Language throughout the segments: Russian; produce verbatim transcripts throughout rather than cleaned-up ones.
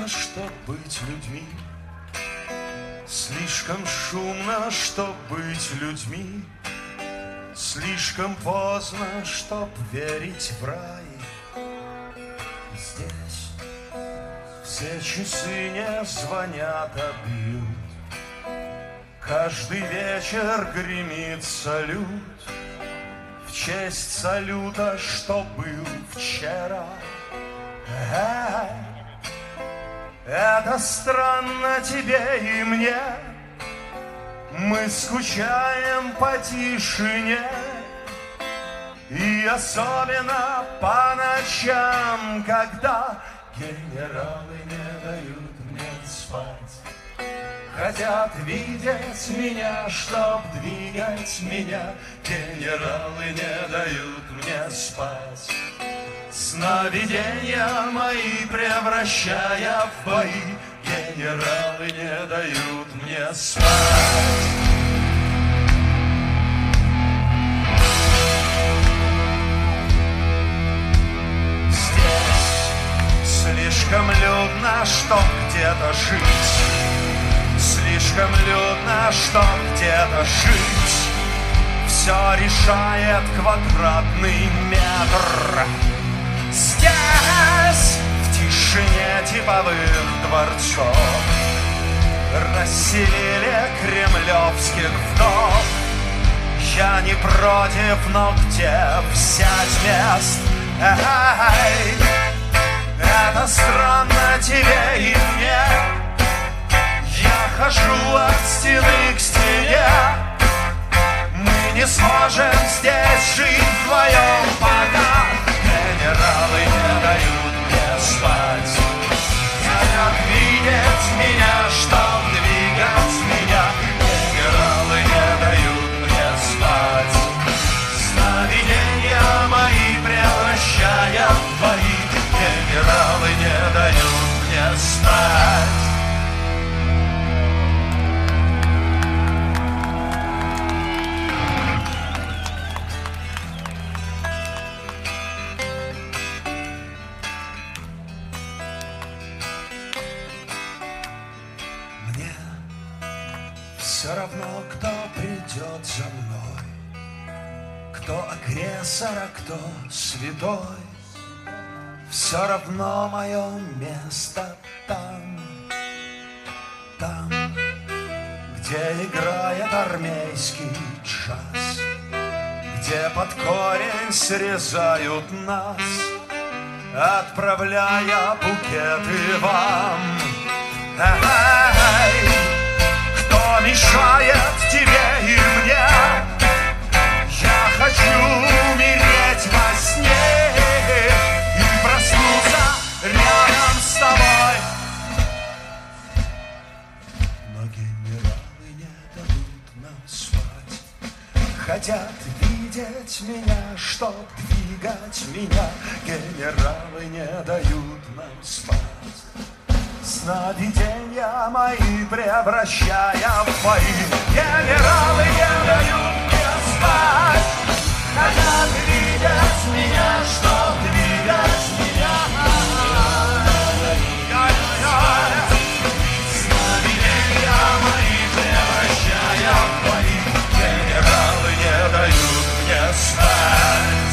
трудно, чтоб быть людьми. Слишком шумно, чтоб быть людьми. Слишком поздно, чтоб верить в рай. Здесь все часы не звонят, а бьют. Каждый вечер гремит салют в честь салюта, что был вчера. Эй, это странно тебе и мне. Мы скучаем по тишине, и особенно по ночам, когда генералы не дают мне спать. Хотят видеть меня, чтоб двигать меня. Генералы не дают мне спать. Сновидения мои превращая в бои. Генералы не дают мне спать. Здесь слишком людно, чтоб где-то жить. Слишком людно, чтоб где-то жить. Все решает квадратный метр. Здесь в тишине типовых дворцов расселили кремлевских вдов. Я не против, но где взять мест? Эй, это странно тебе и мне. Я хожу от стены к стене. Мы не сможем здесь жить вдвоем пока. Генералы не дают мне спать. Хотят видеть меня, чтоб двигать меня. Генералы не дают мне спать. Сновидения мои превращая в бои. Генералы не дают мне спать. Все равно, кто придет за мной, кто агрессор, а кто святой. Все равно мое место там, там, где играет армейский джаз, где под корень срезают нас, отправляя букеты вам. Эй, кто мешает тебе и мне? Я хочу умереть во сне и проснуться рядом с тобой. Но генералы не дадут нам спать. Хотят видеть меня, чтоб двигать меня. Генералы не дают нам спать. Сновидения мои превращая в бои. Генералы не дают мне спать. Хотят видеть меня, чтоб двигать меня. Сновидения мои превращая в бои. Генералы не дают мне спать.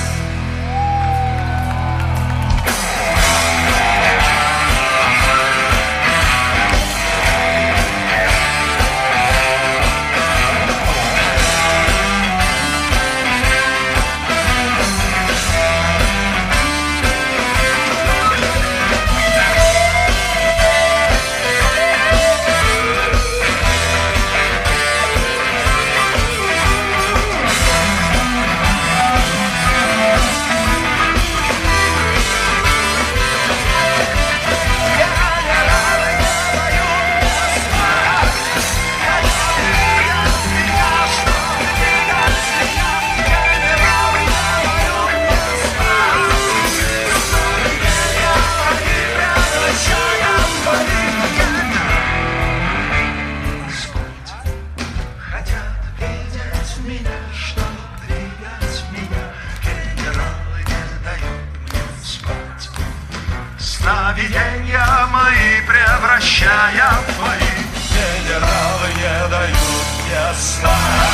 видения мои превращая в твои. Генералы не дают мне сна.